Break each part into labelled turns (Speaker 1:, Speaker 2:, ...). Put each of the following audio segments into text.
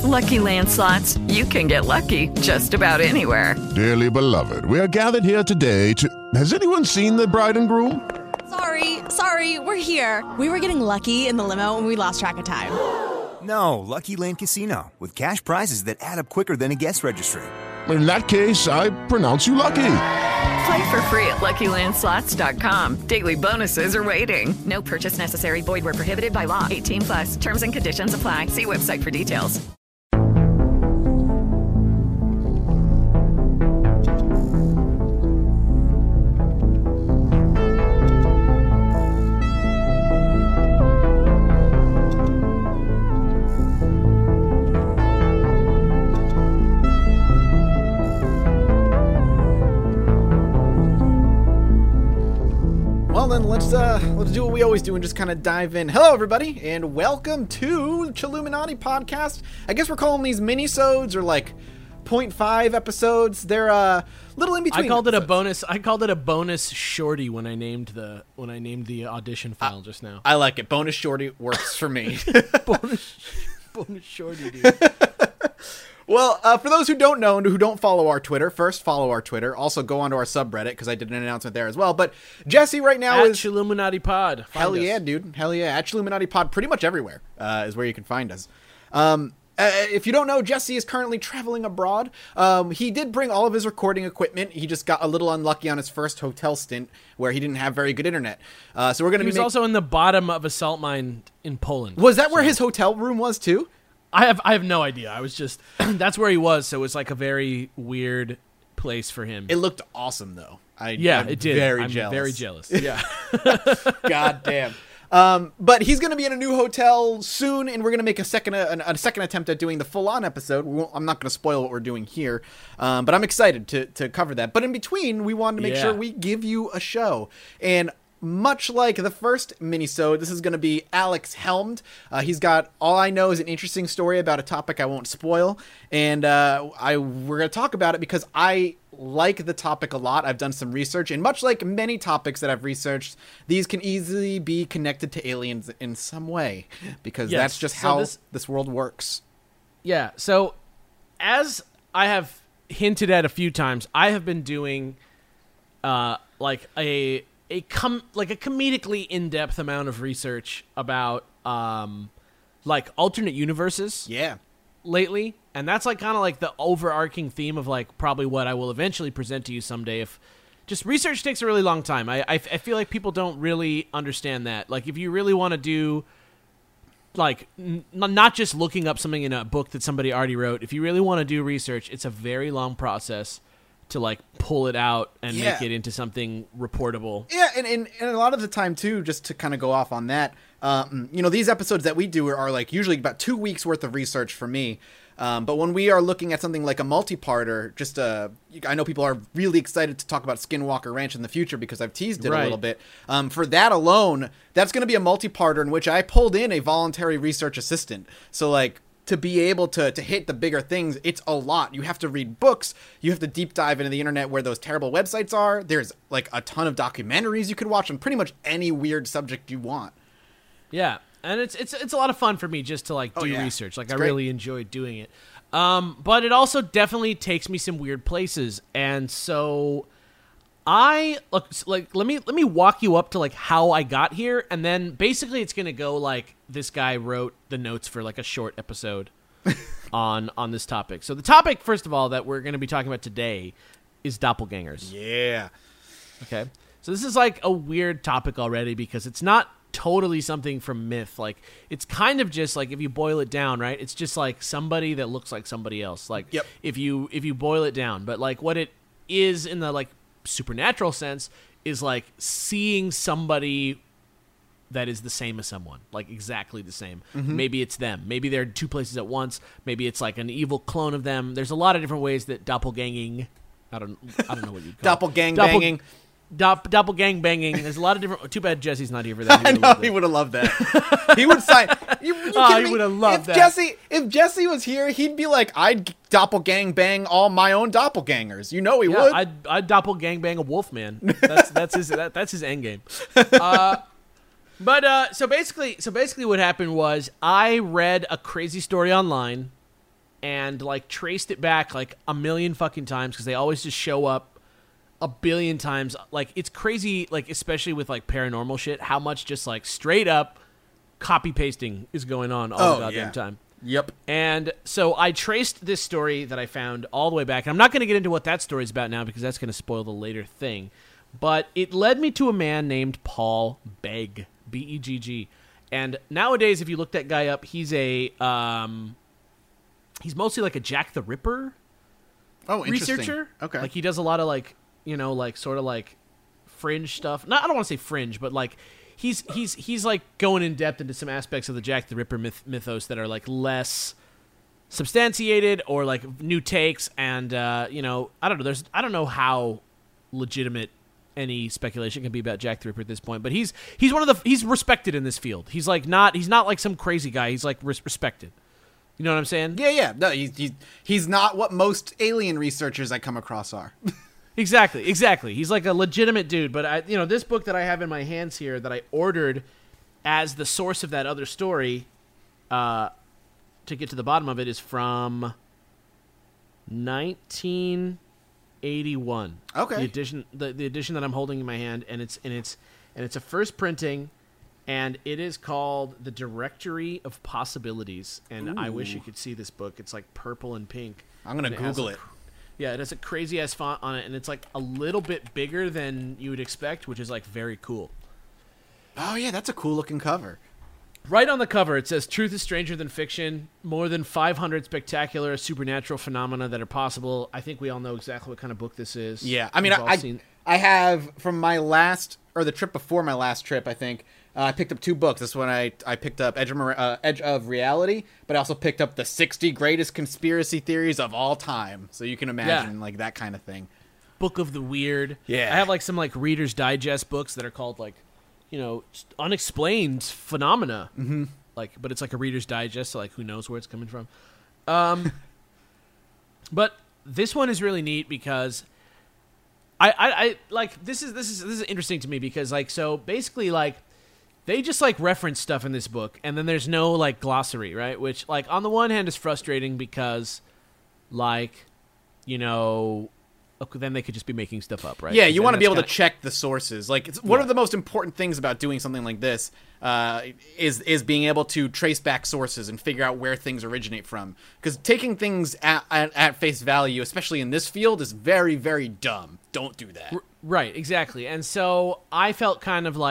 Speaker 1: Lucky Land Slots, you can get lucky just about anywhere.
Speaker 2: Dearly beloved, we are gathered here today to... Has anyone seen the bride and groom?
Speaker 3: Sorry, we're here. We were getting lucky in the limo and we lost track of time.
Speaker 4: No, Lucky Land Casino, with cash prizes that add up quicker than a guest registry.
Speaker 2: In that case, I pronounce you lucky.
Speaker 1: Play for free at LuckyLandSlots.com. Daily bonuses are waiting. No purchase necessary. Void where prohibited by law. 18+. Terms and conditions apply. See website for details.
Speaker 5: Well then, let's do what we always do and just kind of dive in. Hello everybody, and welcome to Chilluminati Podcast. I guess we're calling these mini-sodes or like 0.5 episodes. They're little in between.
Speaker 6: I called it a bonus shorty when I named the audition file just now.
Speaker 5: I like it. Bonus shorty works for me.
Speaker 6: bonus shorty, dude.
Speaker 5: Well, for those who don't know and who don't follow our Twitter, first follow our Twitter. Also go onto our subreddit because I did an announcement there as well. But Jesse right now is
Speaker 6: Chilluminati Pod.
Speaker 5: Hell yeah, dude. Hell yeah. At Chilluminati Pod, pretty much everywhere is where you can find us. If you don't know, Jesse is currently traveling abroad. He did bring all of his recording equipment. He just got a little unlucky on his first hotel stint where he didn't have very good internet. So we're going to be
Speaker 6: also in the bottom of a salt mine in Poland.
Speaker 5: Was that where his hotel room was too?
Speaker 6: I have no idea. I was just that's where he was, so it was like a very weird place for him.
Speaker 5: It looked awesome though.
Speaker 6: It did. I'm very jealous. Yeah.
Speaker 5: God damn. But he's going to be in a new hotel soon, and we're going to make a second attempt at doing the full-on episode. I'm not going to spoil what we're doing here, but I'm excited to cover that. But in between, we wanted to make sure we give you a show. And much like the first mini-sode, this is going to be Alex helmed. He's got All I Know is an interesting story about a topic I won't spoil, and we're going to talk about it because I like the topic a lot. I've done some research, and much like many topics that I've researched, these can easily be connected to aliens in some way, because that's just how this world works.
Speaker 6: Yeah, so as I have hinted at a few times, I have been doing like a comedically in-depth amount of research about like alternate universes.
Speaker 5: Yeah.
Speaker 6: Lately, and that's like kind of like the overarching theme of like probably what I will eventually present to you someday. If just research takes a really long time. I feel like people don't really understand that. Like if you really want to do like not just looking up something in a book that somebody already wrote, if you really want to do research, it's a very long process to like pull it out and make it into something reportable.
Speaker 5: Yeah, and a lot of the time too, just to kind of go off on that, these episodes that we do are like usually about 2 weeks worth of research for me. But when we are looking at something like a multi-parter, I know people are really excited to talk about Skinwalker Ranch in the future because I've teased it a little bit. For that alone, that's going to be a multi-parter in which I pulled in a voluntary research assistant. So like, to be able to hit the bigger things, it's a lot. You have to read books. You have to deep dive into the internet where those terrible websites are. There's like a ton of documentaries you could watch on pretty much any weird subject you want.
Speaker 6: Yeah, and it's a lot of fun for me just to like do research. Like I really enjoy doing it. But it also definitely takes me some weird places, and so let me walk you up to like how I got here, and then basically it's gonna go like this guy wrote the notes for like a short episode on this topic. So the topic, first of all, that we're gonna be talking about today is doppelgangers.
Speaker 5: Yeah.
Speaker 6: Okay. So this is like a weird topic already because it's not totally something from myth. Like it's kind of just like if you boil it down, right? It's just like somebody that looks like somebody else. Like if you boil it down, but like what it is in the like supernatural sense is like seeing somebody that is the same as someone, like exactly the same. Mm-hmm. Maybe it's them. Maybe they're in two places at once. Maybe it's like an evil clone of them. There's a lot of different ways that doppelganging. I don't know what you'd call
Speaker 5: doppelgang banging.
Speaker 6: Doppelgang banging. There's a lot of different. Too bad Jesse's not here for that.
Speaker 5: I know he would have loved that. He would sign. He
Speaker 6: would have loved that.
Speaker 5: If Jesse was here, he'd be like, "I'd doppelgang bang all my own doppelgangers." You know he would.
Speaker 6: I'd doppelgang bang a wolf man. That's his end game. But so basically, what happened was I read a crazy story online and like traced it back like a million fucking times because they always just show up a billion times. Like, it's crazy, like, especially with like paranormal shit, how much just like straight up copy pasting is going on all the goddamn time.
Speaker 5: Yep.
Speaker 6: And so I traced this story that I found all the way back. And I'm not going to get into what that story is about now because that's going to spoil the later thing. But it led me to a man named Paul Begg, B-E-G-G. And nowadays, if you look that guy up, he's a he's mostly like a Jack the Ripper researcher.
Speaker 5: Okay.
Speaker 6: Like, he does a lot of like, you know, like sort of like fringe stuff. Not, I don't want to say fringe, but like he's like going in depth into some aspects of the Jack the Ripper mythos that are like less substantiated or like new takes. And you know, I don't know how legitimate any speculation can be about Jack the Ripper at this point, but he's respected in this field. He's not like some crazy guy. He's like respected. You know what I'm saying?
Speaker 5: Yeah. No, he's not what most alien researchers I come across are.
Speaker 6: Exactly. He's like a legitimate dude. But this book that I have in my hands here that I ordered as the source of that other story, to get to the bottom of it, is from 1981. Okay. The edition that I'm holding in my hand, and it's a first printing, and it is called The Directory of Possibilities. And ooh. I wish you could see this book. It's like purple and pink.
Speaker 5: I'm gonna Google it.
Speaker 6: Yeah, it has a crazy ass font on it, and it's like a little bit bigger than you would expect, which is like very cool.
Speaker 5: Oh yeah, that's a cool looking cover.
Speaker 6: Right on the cover, it says, "Truth is stranger than fiction. More than 500 spectacular supernatural phenomena that are possible." I think we all know exactly what kind of book this is.
Speaker 5: Yeah, I mean, I have from my last, or the trip before my last trip, I think, I picked up 2 books. This one I picked up Edge of Reality, but I also picked up the 60 Greatest Conspiracy Theories of All Time. So you can imagine like that kind of thing.
Speaker 6: Book of the Weird.
Speaker 5: Yeah.
Speaker 6: I have like some like Reader's Digest books that are called like, you know, unexplained phenomena.
Speaker 5: Mm-hmm.
Speaker 6: Like, but it's like a Reader's Digest, so like who knows where it's coming from. But this one is really neat because I like this is interesting to me because like, so basically like they just like reference stuff in this book and then there's no like glossary, right? Which like on the one hand is frustrating because like, you know, then they could just be making stuff up, right?
Speaker 5: Yeah, you want to be able to check the sources. Like, one of the most important things about doing something like this is being able to trace back sources and figure out where things originate from. Because taking things at face value, especially in this field, is very, very dumb. Don't do that.
Speaker 6: Right, exactly. And so I felt kind of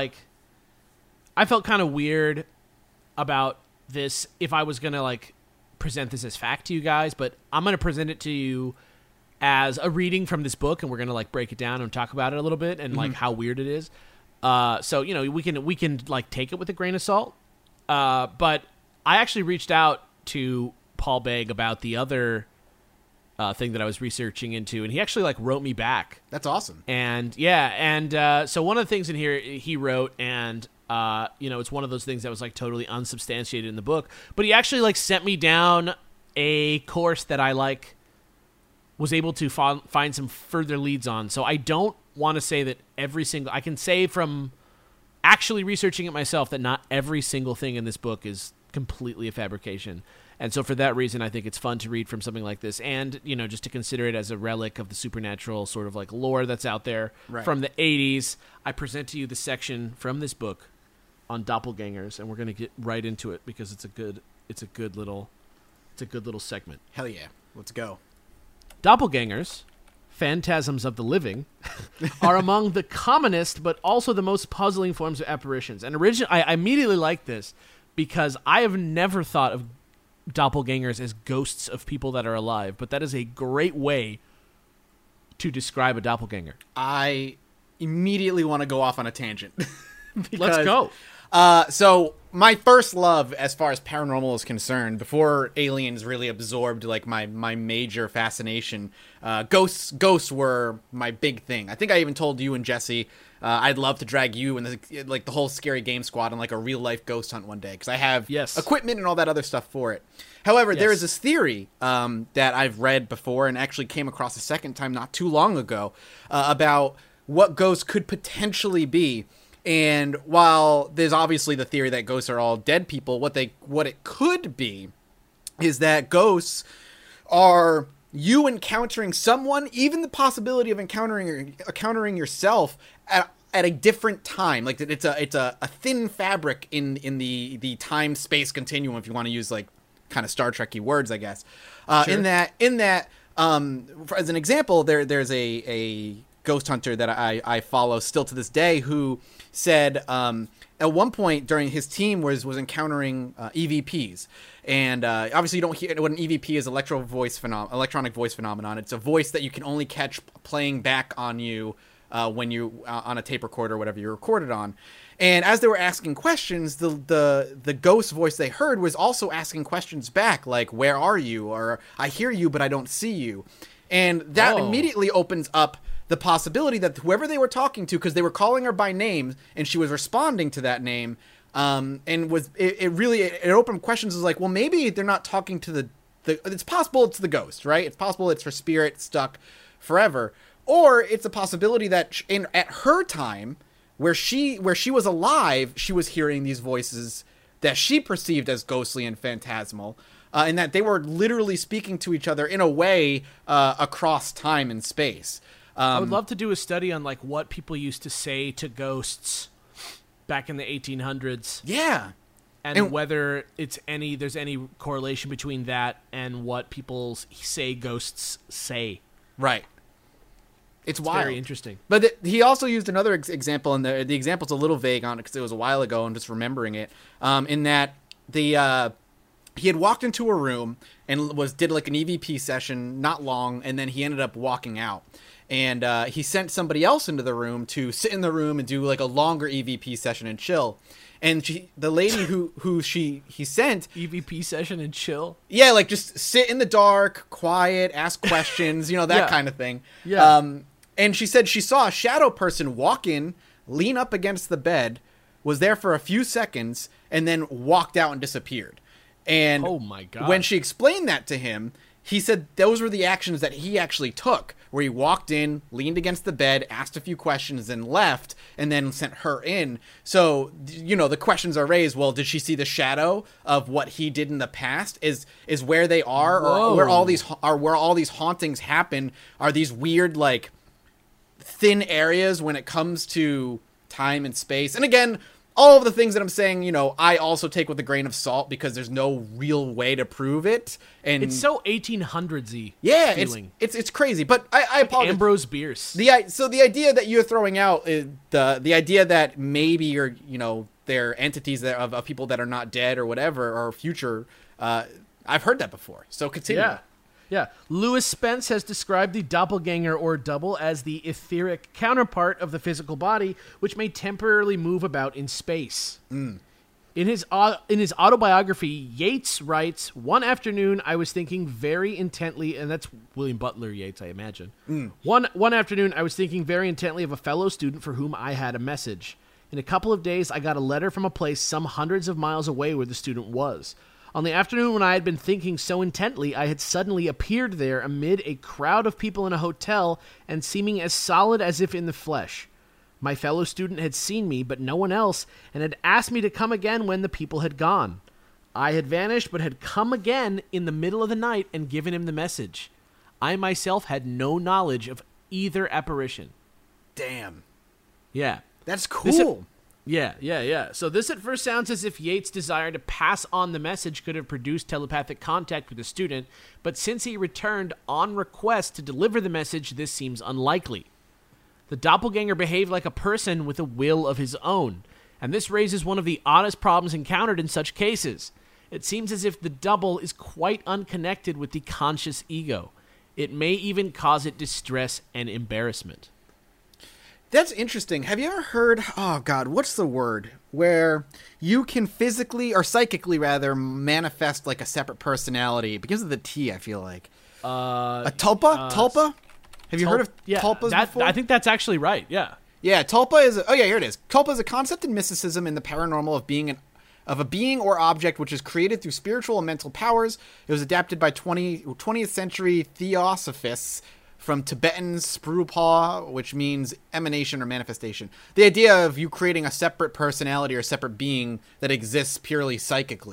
Speaker 6: weird about this if I was going to like present this as fact to you guys, but I'm going to present it to you as a reading from this book, and we're gonna like break it down and talk about it a little bit and like how weird it is. So you know, we can like take it with a grain of salt. But I actually reached out to Paul Begg about the other thing that I was researching into, and he actually like wrote me back.
Speaker 5: That's awesome.
Speaker 6: And yeah, and so one of the things in here he wrote, and you know, it's one of those things that was like totally unsubstantiated in the book, but he actually like sent me down a course that I like was able to find some further leads on. So I don't want to say that I can say from actually researching it myself that not every single thing in this book is completely a fabrication. And so for that reason, I think it's fun to read from something like this and, you know, just to consider it as a relic of the supernatural sort of like lore that's out there from the 80s. I present to you the section from this book on doppelgangers, and we're going to get right into it because it's a good little segment.
Speaker 5: Hell yeah. Let's go.
Speaker 6: Doppelgangers, phantasms of the living, are among the commonest but also the most puzzling forms of apparitions. And I immediately liked this because I have never thought of doppelgangers as ghosts of people that are alive, but that is a great way to describe a doppelganger.
Speaker 5: I immediately want to go off on a tangent.
Speaker 6: Let's go.
Speaker 5: So my first love as far as paranormal is concerned, before aliens really absorbed like my major fascination, ghosts were my big thing. I think I even told you and Jesse I'd love to drag you and the whole Scary Game Squad on like a real life ghost hunt one day because I have equipment and all that other stuff for it. However, there is this theory that I've read before and actually came across a second time not too long ago about what ghosts could potentially be. And while there's obviously the theory that ghosts are all dead people, what it could be is that ghosts are you encountering someone, even the possibility of encountering yourself at a different time. Like it's a thin fabric in the time space continuum, if you want to use like kind of Star Trek-y words, I guess. Sure. In that as an example, there's a ghost hunter that I follow still to this day who said at one point during his team was encountering EVPs. And obviously you don't hear what an EVP is, electronic voice phenomenon. It's a voice that you can only catch playing back on you when you on a tape recorder or whatever you recorded on. And as they were asking questions, the ghost voice they heard was also asking questions back, like, where are you? Or I hear you, but I don't see you. And that immediately opens up the possibility that whoever they were talking to, because they were calling her by name and she was responding to that name, and it opened questions. Is like, well, maybe they're not talking to the it's possible it's the ghost, right? It's possible it's her spirit stuck forever. Or it's a possibility that at her time, where she was alive, she was hearing these voices that she perceived as ghostly and phantasmal, and that they were literally speaking to each other in a way across time and space.
Speaker 6: I would love to do a study on like what people used to say to ghosts back in the 1800s.
Speaker 5: Yeah.
Speaker 6: And whether there's any correlation between that and what people say ghosts say.
Speaker 5: Right. It's wild.
Speaker 6: Very interesting.
Speaker 5: But he also used another example, and the example's a little vague on it because it was a while ago. I'm just remembering it. In that he had walked into a room and did like an EVP session, not long, and then he ended up walking out. And he sent somebody else into the room to sit in the room and do like a longer EVP session and chill. And the lady who he sent
Speaker 6: EVP session and chill.
Speaker 5: Yeah, like just sit in the dark, quiet, ask questions, that kind of thing.
Speaker 6: Yeah.
Speaker 5: And she said she saw a shadow person walk in, lean up against the bed, was there for a few seconds, and then walked out and disappeared. And
Speaker 6: oh my God.
Speaker 5: When she explained that to him, he said those were the actions that he actually took, where he walked in, leaned against the bed, asked a few questions, and left, and then sent her in. So, the questions are raised, well, did she see the shadow of what he did in the past? Is where they are, or where all these hauntings happen, are these weird, like, thin areas when it comes to time and space. And again, all of the things that I'm saying, I also take with a grain of salt because there's no real way to prove it. And
Speaker 6: it's so 1800s-y.
Speaker 5: Yeah,
Speaker 6: feeling.
Speaker 5: It's crazy. But I apologize.
Speaker 6: Ambrose Bierce.
Speaker 5: So the idea that you're throwing out is the idea that maybe they're entities of people that are not dead or whatever or future. I've heard that before. So continue.
Speaker 6: Yeah. Lewis Spence has described the doppelganger or double as the etheric counterpart of the physical body, which may temporarily move about in space. In his autobiography, Yeats writes, "One afternoon I was thinking very intently," and that's William Butler Yeats, I imagine. One afternoon I was thinking very intently of a fellow student for whom I had a message. In a couple of days I got a letter from a place some hundreds of miles away where the student was. On the afternoon when I had been thinking so intently, I had suddenly appeared there amid a crowd of people in a hotel and seeming as solid as if in the flesh. My fellow student had seen me, but no one else, and had asked me to come again when the people had gone. I had vanished, but had come again in the middle of the night and given him the message. I myself had no knowledge of either apparition.
Speaker 5: Damn.
Speaker 6: Yeah.
Speaker 5: That's cool.
Speaker 6: Yeah. So this at first sounds as if Yeats' desire to pass on the message could have produced telepathic contact with the student, but since he returned on request to deliver the message, this seems unlikely. The doppelganger behaved like a person with a will of his own, and this raises one of the oddest problems encountered in such cases. It seems as if the double is quite unconnected with the conscious ego. It may even cause it distress and embarrassment.
Speaker 5: That's interesting. Have you ever heard, what's the word? Where you can physically, or psychically rather, manifest like a separate personality. Because of the T, I feel like. A tulpa? Tulpa? Have you heard of tulpas before?
Speaker 6: I think that's actually right, yeah.
Speaker 5: Yeah, tulpa is, here it is. Tulpa is a concept in mysticism in the paranormal of a being or object which is created through spiritual and mental powers. It was adapted by 20th century theosophists from Tibetan Sprupah, which means emanation or manifestation. The idea of you creating a separate personality or a separate being that exists purely psychically.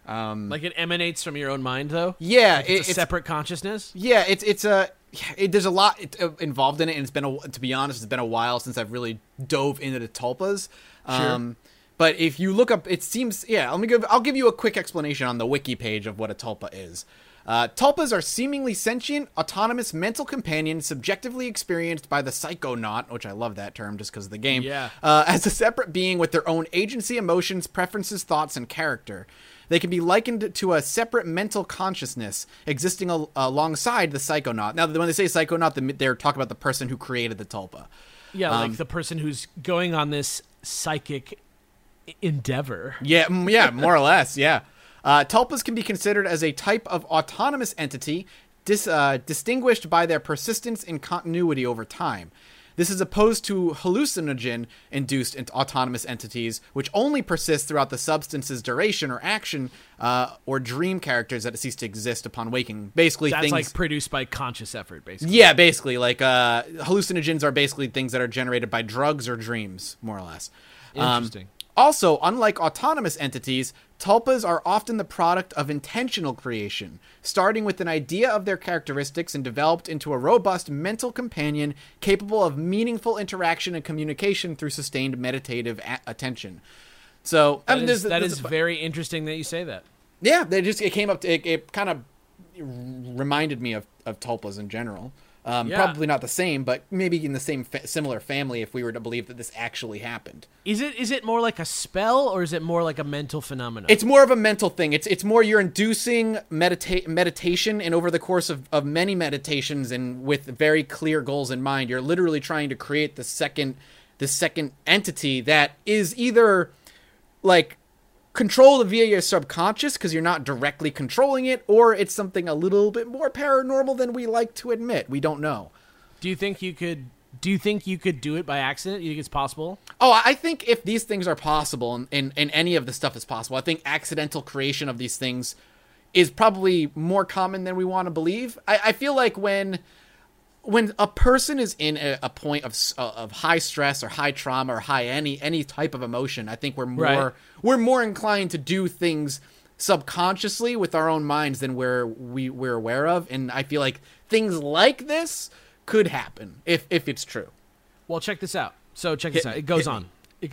Speaker 6: Like it emanates from your own mind, though.
Speaker 5: Yeah,
Speaker 6: like it's a separate consciousness.
Speaker 5: Yeah, there's a lot involved in it, and to be honest, it's been a while since I've really dove into the tulpas.
Speaker 6: Sure.
Speaker 5: But if you look up, it seems, I'll give you a quick explanation on the wiki page of what a tulpa is. Tulpas are seemingly sentient, autonomous mental companions subjectively experienced by the psychonaut, which I love that term just because of the game, as a separate being with their own agency, emotions, preferences, thoughts, and character. They can be likened to a separate mental consciousness existing alongside the psychonaut. Now, when they say psychonaut, they're talking about the person who created the tulpa.
Speaker 6: Yeah, like the person who's going on this psychic endeavor.
Speaker 5: Yeah, more or less, yeah. Tulpas can be considered as a type of autonomous entity distinguished by their persistence in continuity over time. This is opposed to hallucinogen-induced autonomous entities, which only persist throughout the substance's duration or action, or dream characters that cease to exist upon waking. Basically,
Speaker 6: that's
Speaker 5: things
Speaker 6: like produced by conscious effort, basically.
Speaker 5: Yeah, basically, like hallucinogens are basically things that are generated by drugs or dreams, more or less.
Speaker 6: Interesting.
Speaker 5: Also, unlike autonomous entities, tulpas are often the product of intentional creation, starting with an idea of their characteristics and developed into a robust mental companion capable of meaningful interaction and communication through sustained meditative attention. So
Speaker 6: that is very interesting that you say that.
Speaker 5: Yeah, it came up. It kind of reminded me of tulpas in general. Probably not the same, but maybe in the same similar family if we were to believe that this actually happened.
Speaker 6: Is it more like a spell, or is it more like a mental phenomenon?
Speaker 5: It's more of a mental thing. It's more you're inducing meditation, and over the course of many meditations and with very clear goals in mind, you're literally trying to create the second entity that is either like controlled via your subconscious because you're not directly controlling it, or it's something a little bit more paranormal than we like to admit. We don't know.
Speaker 6: Do you think you could do it by accident? You think it's possible?
Speaker 5: Oh, I think if these things are possible and any of the stuff is possible, I think accidental creation of these things is probably more common than we want to believe. I feel like when a person is in a point of high stress or high trauma or high any type of emotion, I think we're more inclined to do things subconsciously with our own minds than we're aware of, and I feel like things like this could happen if it's true.
Speaker 6: Well, check this out. It goes on.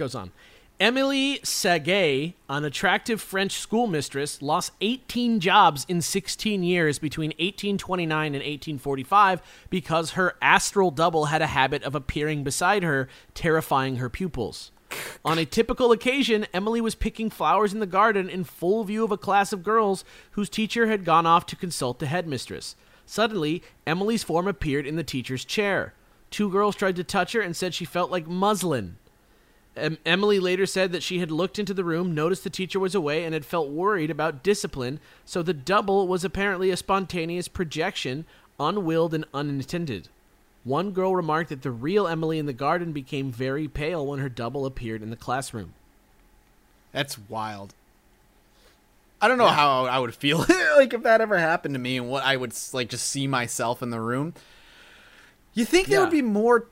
Speaker 6: Emily Saget, an attractive French schoolmistress, lost 18 jobs in 16 years between 1829 and 1845 because her astral double had a habit of appearing beside her, terrifying her pupils. On a typical occasion, Emily was picking flowers in the garden in full view of a class of girls whose teacher had gone off to consult the headmistress. Suddenly, Emily's form appeared in the teacher's chair. 2 girls tried to touch her and said she felt like muslin. Emily later said that she had looked into the room, noticed the teacher was away, and had felt worried about discipline, so the double was apparently a spontaneous projection, unwilled and unintended. One girl remarked that the real Emily in the garden became very pale when her double appeared in the classroom.
Speaker 5: That's wild. I don't know how I would feel like if that ever happened to me and what I would like just see myself in the room. You think there would be more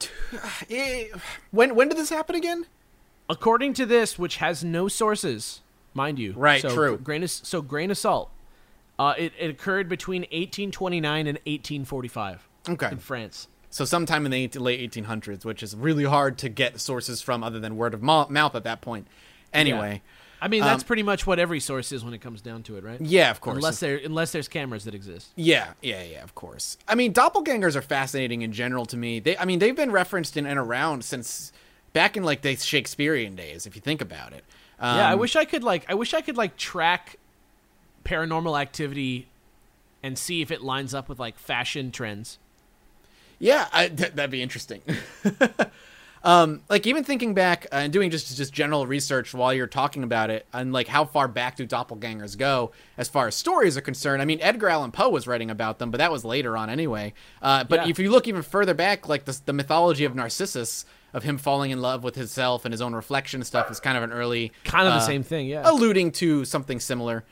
Speaker 5: when did this happen again?
Speaker 6: According to this, which has no sources, mind you.
Speaker 5: Right,
Speaker 6: so
Speaker 5: true.
Speaker 6: Grain of salt. It occurred between 1829 and 1845 in France.
Speaker 5: So sometime in the late 1800s, which is really hard to get sources from other than word of mouth at that point. Anyway.
Speaker 6: Yeah. I mean, that's pretty much what every source is when it comes down to it, right?
Speaker 5: Yeah, of course.
Speaker 6: Unless there's cameras that exist.
Speaker 5: Yeah, of course. I mean, doppelgangers are fascinating in general to me. They've been referenced in and around since back in like the Shakespearean days, if you think about it.
Speaker 6: I wish I could track paranormal activity and see if it lines up with like fashion trends.
Speaker 5: Yeah, that'd be interesting. Like even thinking back and doing just general research while you're talking about it, and like how far back do doppelgangers go as far as stories are concerned. I mean, Edgar Allan Poe was writing about them, but that was later on anyway. But if you look even further back, like the mythology of Narcissus, of him falling in love with himself and his own reflection and stuff, is kind of an early
Speaker 6: the same thing, yeah,
Speaker 5: alluding to something similar.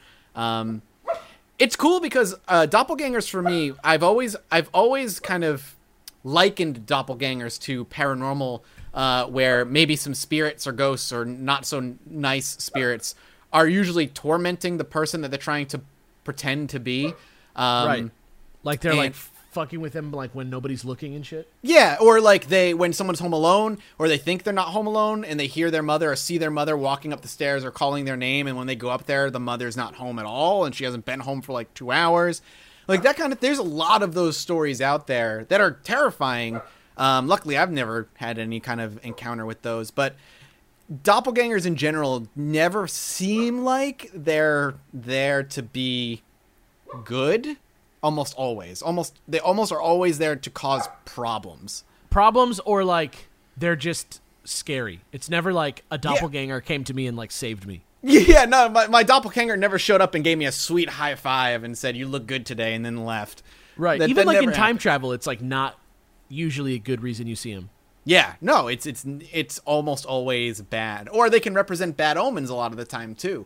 Speaker 5: It's cool because doppelgangers for me, I've always kind of likened doppelgangers to paranormal, where maybe some spirits or ghosts or not so nice spirits are usually tormenting the person that they're trying to pretend to be.
Speaker 6: Right. Like they're like fucking with them like when nobody's looking and shit.
Speaker 5: Yeah, or like when someone's home alone, or they think they're not home alone and they hear their mother or see their mother walking up the stairs or calling their name, and when they go up there, the mother's not home at all and she hasn't been home for like 2 hours. Like that kind of, there's a lot of those stories out there that are terrifying. Luckily, I've never had any kind of encounter with those, but doppelgangers in general never seem like they're there to be good. Almost always. They almost are always there to cause problems.
Speaker 6: Problems, or like they're just scary. It's never like a doppelganger came to me and like saved me.
Speaker 5: Yeah, no, my doppelganger never showed up and gave me a sweet high five and said, "You look good today," and then left.
Speaker 6: Right. Even like in time travel, it's like not usually a good reason you see him.
Speaker 5: Yeah, no, it's almost always bad. Or they can represent bad omens a lot of the time too.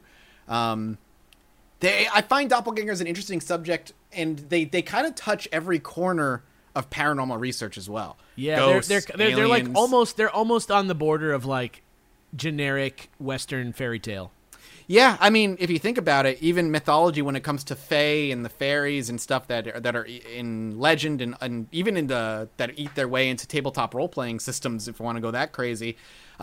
Speaker 5: I find doppelgangers an interesting subject, and they kind of touch every corner of paranormal research as well.
Speaker 6: Yeah,
Speaker 5: Ghosts,
Speaker 6: they're like almost on the border of like generic Western fairy tale.
Speaker 5: Yeah, I mean, if you think about it, even mythology when it comes to fae and the fairies and stuff that are in legend and even in that eat their way into tabletop role-playing systems, if you want to go that crazy,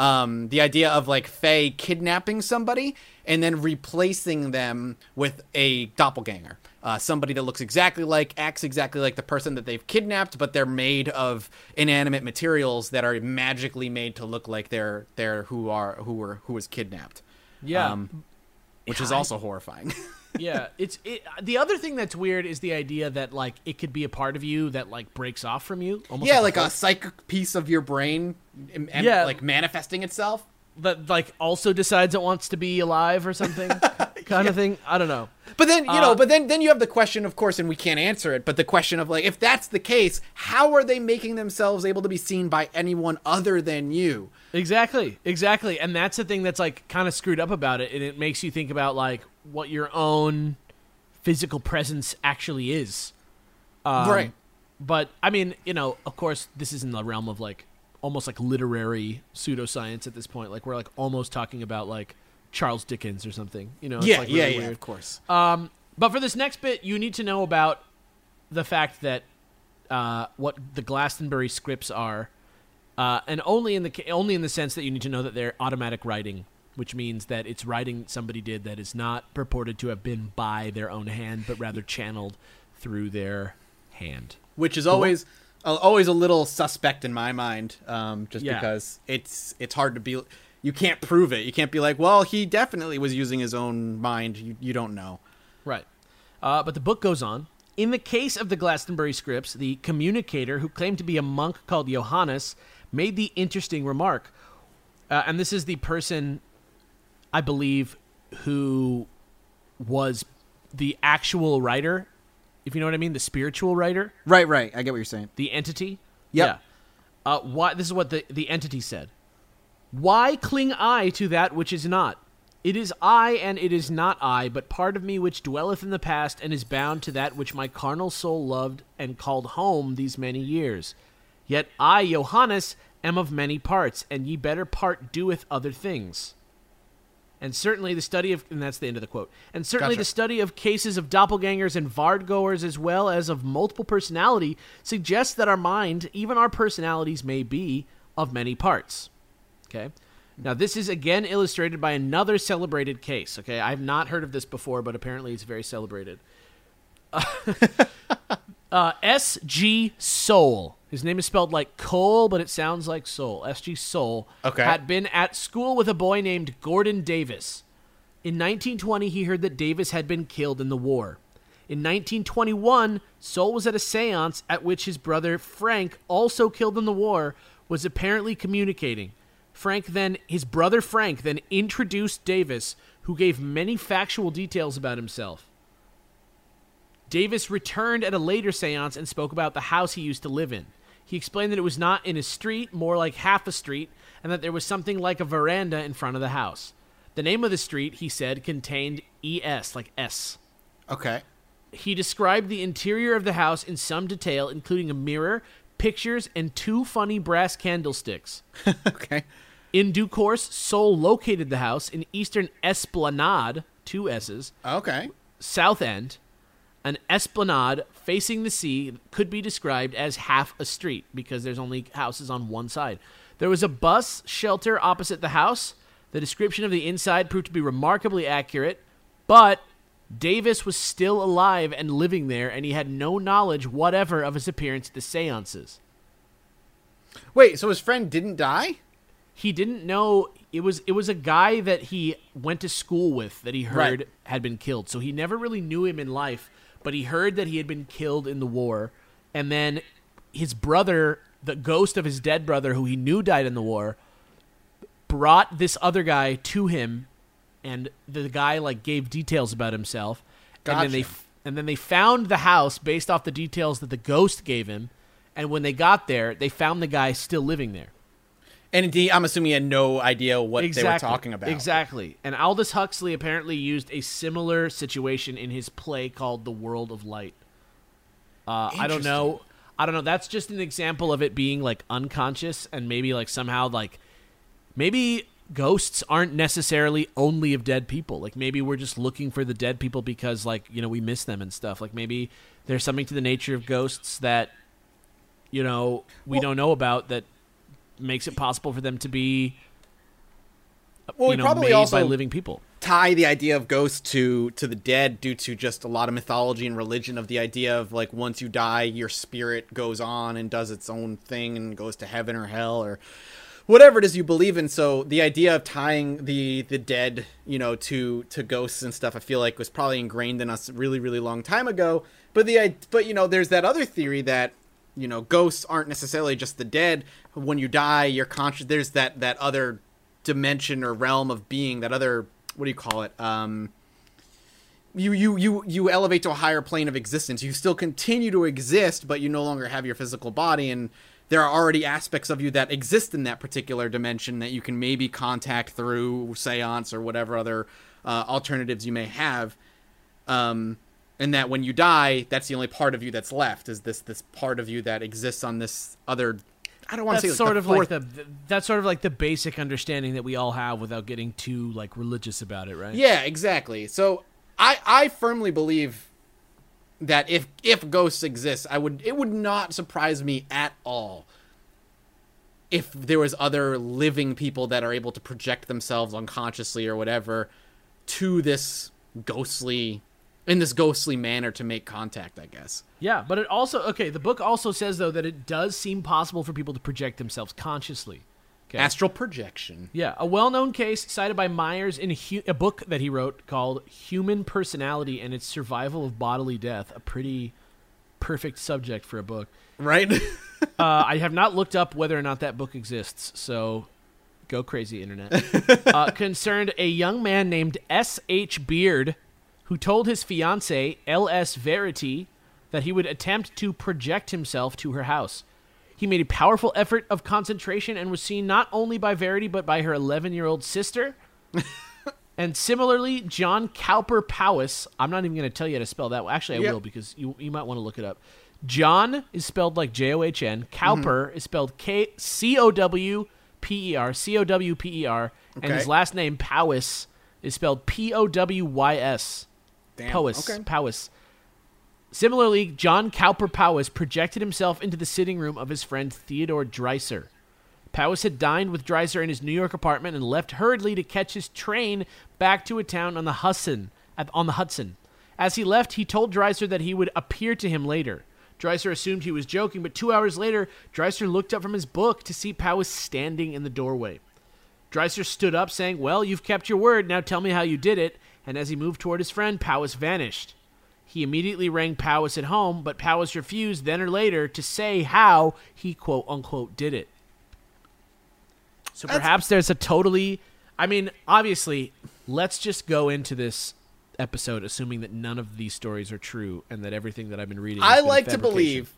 Speaker 5: the idea of like fae kidnapping somebody and then replacing them with a doppelganger, somebody that looks acts exactly like the person that they've kidnapped, but they're made of inanimate materials that are magically made to look like they're who was kidnapped.
Speaker 6: Yeah.
Speaker 5: Which is also horrifying.
Speaker 6: Yeah, the other thing that's weird is the idea that like it could be a part of you that like breaks off from you. Almost
Speaker 5: like a psychic piece of your brain, like manifesting itself.
Speaker 6: That like also decides it wants to be alive or something, kind of thing. I don't know.
Speaker 5: But then then you have the question, of course, and we can't answer it. But the question of like, if that's the case, how are they making themselves able to be seen by anyone other than you?
Speaker 6: Exactly, and that's the thing that's like kind of screwed up about it, and it makes you think about like what your own physical presence actually is.
Speaker 5: Right.
Speaker 6: But I mean, of course, this is in the realm of like almost like literary pseudoscience at this point. Like we're like almost talking about like Charles Dickens or something. It's like really weird.
Speaker 5: Of course.
Speaker 6: But for this next bit, you need to know about the fact that what the Glastonbury scripts are. And only in the sense that you need to know that they're automatic writing, which means that it's writing somebody did that is not purported to have been by their own hand, but rather channeled through their hand.
Speaker 5: Which is always a little suspect in my mind, because it's hard to be. You can't prove it. You can't be like, well, he definitely was using his own mind. You don't know.
Speaker 6: Right. But the book goes on. In the case of the Glastonbury scripts, the communicator, who claimed to be a monk called Johannes, made the interesting remark, and this is the person, I believe, who was the actual writer, if you know what I mean, the spiritual writer.
Speaker 5: Right. I get what you're saying.
Speaker 6: The entity.
Speaker 5: Yep.
Speaker 6: Yeah. Why? This is what the entity said. Why cling I to that which is not? It is I, and it is not I, but part of me which dwelleth in the past, and is bound to that which my carnal soul loved and called home these many years. Yet I, Johannes, am of many parts, and ye better part doeth other things. And certainly the study of, and that's the end of the quote, and certainly the study of cases of doppelgangers and Vardgoers as well as of multiple personality suggests that our mind, even our personalities, may be of many parts. Okay? Now, this is again illustrated by another celebrated case. Okay? I've not heard of this before, but apparently it's very celebrated. S.G. Soul. His name is spelled like coal, but it sounds like soul. S.G. Soul had been at school with a boy named Gordon Davis. In 1920, he heard that Davis had been killed in the war. In 1921, Soul was at a seance at which his brother Frank, also killed in the war, was apparently communicating. His brother Frank then introduced Davis, who gave many factual details about himself. Davis returned at a later seance and spoke about the house he used to live in. He explained that it was not in a street, more like half a street, and that there was something like a veranda in front of the house. The name of the street, he said, contained E-S, like S.
Speaker 5: Okay.
Speaker 6: He described the interior of the house in some detail, including a mirror, pictures, and 2 funny brass candlesticks.
Speaker 5: Okay.
Speaker 6: In due course, Soule located the house in eastern Esplanade, 2 S's,
Speaker 5: Okay.
Speaker 6: South End. An esplanade facing the sea could be described as half a street because there's only houses on one side. There was a bus shelter opposite the house. The description of the inside proved to be remarkably accurate, but Davis was still alive and living there, and he had no knowledge whatever of his appearance at the seances.
Speaker 5: Wait, so his friend didn't die?
Speaker 6: He didn't know. It was a guy that he went to school with that he heard had been killed. So he never really knew him in life, but he heard that he had been killed in the war. And then his brother, the ghost of his dead brother, who he knew died in the war, brought this other guy to him, and the guy like gave details about himself.
Speaker 5: Gotcha.
Speaker 6: And then they found the house based off the details that the ghost gave him. And when they got there, they found the guy still living there.
Speaker 5: And indeed, I'm assuming he had no idea what they were talking about.
Speaker 6: Exactly. And Aldous Huxley apparently used a similar situation in his play called The World of Light. I don't know. That's just an example of it being like unconscious, and maybe like somehow like maybe ghosts aren't necessarily only of dead people. Like maybe we're just looking for the dead people because like, you know, we miss them and stuff. Like maybe there's something to the nature of ghosts that, you know, we don't know about that makes it possible for them to be
Speaker 5: probably
Speaker 6: made
Speaker 5: also
Speaker 6: by living people.
Speaker 5: Tie the idea of ghosts to the dead due to just a lot of mythology and religion of the idea of like once you die, your spirit goes on and does its own thing and goes to heaven or hell or whatever it is you believe in. So the idea of tying the dead, you know, to ghosts and stuff, I feel like was probably ingrained in us a really, really long time ago. But you know, there's that other theory that, you know, ghosts aren't necessarily just the dead. When you die, you're conscious. There's that other dimension or realm of being, that other, what do you call it? You elevate to a higher plane of existence. You still continue to exist, but you no longer have your physical body, and there are already aspects of you that exist in that particular dimension that you can maybe contact through seance or whatever other alternatives you may have. And that when you die, that's the only part of you that's left, is this part of you that exists on this other. I don't want to say
Speaker 6: that's sort of like the basic understanding that we all have without getting too like religious about it, right?
Speaker 5: Yeah, exactly. So I firmly believe that if ghosts exist, it would not surprise me at all if there was other living people that are able to project themselves unconsciously or whatever to this ghostly manner to make contact, I guess.
Speaker 6: Yeah, but it also, the book also says, though, that it does seem possible for people to project themselves consciously. Okay?
Speaker 5: Astral projection.
Speaker 6: Yeah, a well-known case cited by Myers in a book that he wrote called Human Personality and Its Survival of Bodily Death, a pretty perfect subject for a book.
Speaker 5: Right?
Speaker 6: I have not looked up whether or not that book exists, so go crazy, Internet. Concerned a young man named S.H. Beard, who told his fiancée, L.S. Verity, that he would attempt to project himself to her house. He made a powerful effort of concentration and was seen not only by Verity, but by her 11-year-old sister. And similarly, John Cowper Powys, I'm not even going to tell you how to spell that. Actually, I will, because you might want to look it up. John is spelled like John. Cowper is spelled Cowper, Cowper, and his last name, Powys, is spelled Powyss. Powys. Similarly, John Cowper Powys projected himself into the sitting room of his friend Theodore Dreiser. Powys had dined with Dreiser in his New York apartment and left hurriedly to catch his train back to a town on the Hudson. As he left, he told Dreiser that he would appear to him later. Dreiser assumed he was joking, but 2 hours later, Dreiser looked up from his book to see Powys standing in the doorway. Dreiser stood up, saying, "Well, you've kept your word. Now tell me how you did it." And as he moved toward his friend, Powys vanished. He immediately rang Powys at home, but Powys refused then or later to say how he quote-unquote did it. So perhaps there's a totally... I mean, obviously, let's just go into this episode assuming that none of these stories are true and that everything that I've been reading
Speaker 5: I like to believe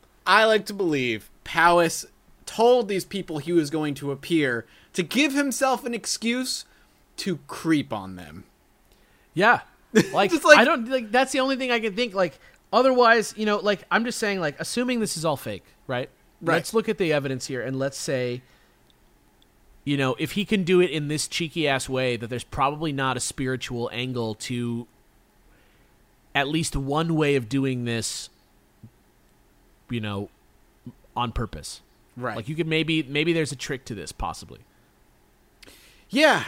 Speaker 5: Powys told these people he was going to appear to give himself an excuse to creep on them.
Speaker 6: Yeah. Like, I don't like that's the only thing I can think, like, otherwise, you know, like, I'm just saying, like, assuming this is all fake, right? Let's look at the evidence here and let's say you know, if he can do it in this cheeky ass way, that there's probably not a spiritual angle to at least one way of doing this, you know, on purpose.
Speaker 5: Right.
Speaker 6: Like you could maybe there's a trick to this possibly.
Speaker 5: Yeah.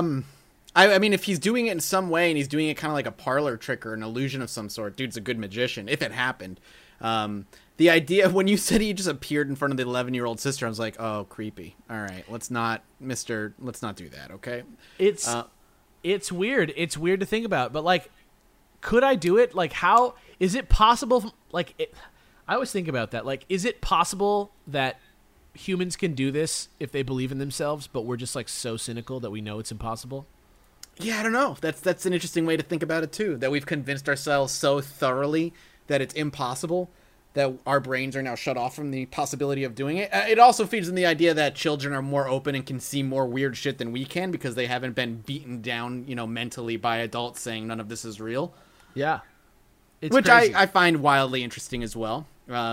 Speaker 5: I mean, if he's doing it in some way and he's doing it kind of like a parlor trick or an illusion of some sort, dude's a good magician, if it happened. The idea, when you said he just appeared in front of the 11-year-old sister, I was like, oh, creepy. All right, let's not do that, okay?
Speaker 6: It's weird. It's weird to think about. But, like, could I do it? Like, how is it possible? Like, I always think about that. Like, is it possible that humans can do this if they believe in themselves, but we're just, like, so cynical that we know it's impossible?
Speaker 5: Yeah, I don't know. That's an interesting way to think about it, too, that we've convinced ourselves so thoroughly that it's impossible that our brains are now shut off from the possibility of doing it. It also feeds in the idea that children are more open and can see more weird shit than we can because they haven't been beaten down, you know, mentally by adults saying none of this is real.
Speaker 6: Yeah.
Speaker 5: Which I find wildly interesting as well.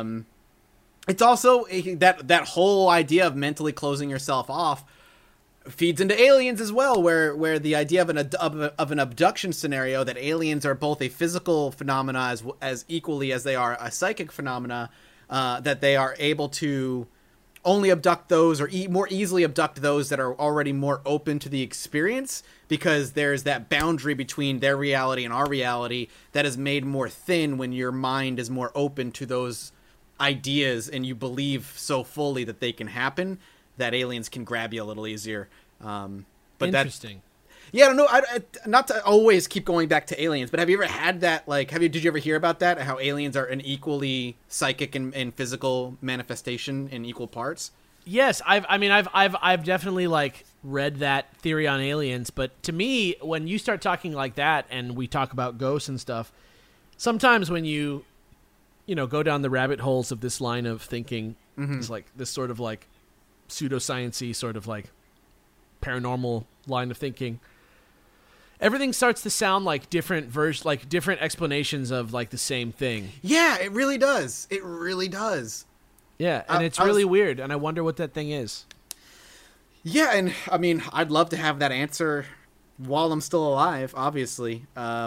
Speaker 5: It's also that whole idea of mentally closing yourself off feeds into Aliens as well, where the idea of an abduction scenario, that aliens are both a physical phenomena as equally as they are a psychic phenomena, that they are able to only abduct those or more easily abduct those that are already more open to the experience, because there's that boundary between their reality and our reality that is made more thin when your mind is more open to those ideas and you believe so fully that they can happen, that aliens can grab you a little easier. But
Speaker 6: interesting.
Speaker 5: Yeah, I don't know. Not to always keep going back to aliens, but have you ever had that? Like, did you ever hear about that? How aliens are an equally psychic and physical manifestation in equal parts?
Speaker 6: Yes, I've definitely like read that theory on aliens. But to me, when you start talking like that, and we talk about ghosts and stuff, sometimes when you know, go down the rabbit holes of this line of thinking, it's like this sort of like pseudoscience-y sort of like paranormal line of thinking, everything starts to sound like different different explanations of like the same thing.
Speaker 5: Yeah, it really does. It really does.
Speaker 6: Yeah, and it's really weird, and I wonder what that thing is.
Speaker 5: Yeah, and I mean, I'd love to have that answer while I'm still alive, obviously.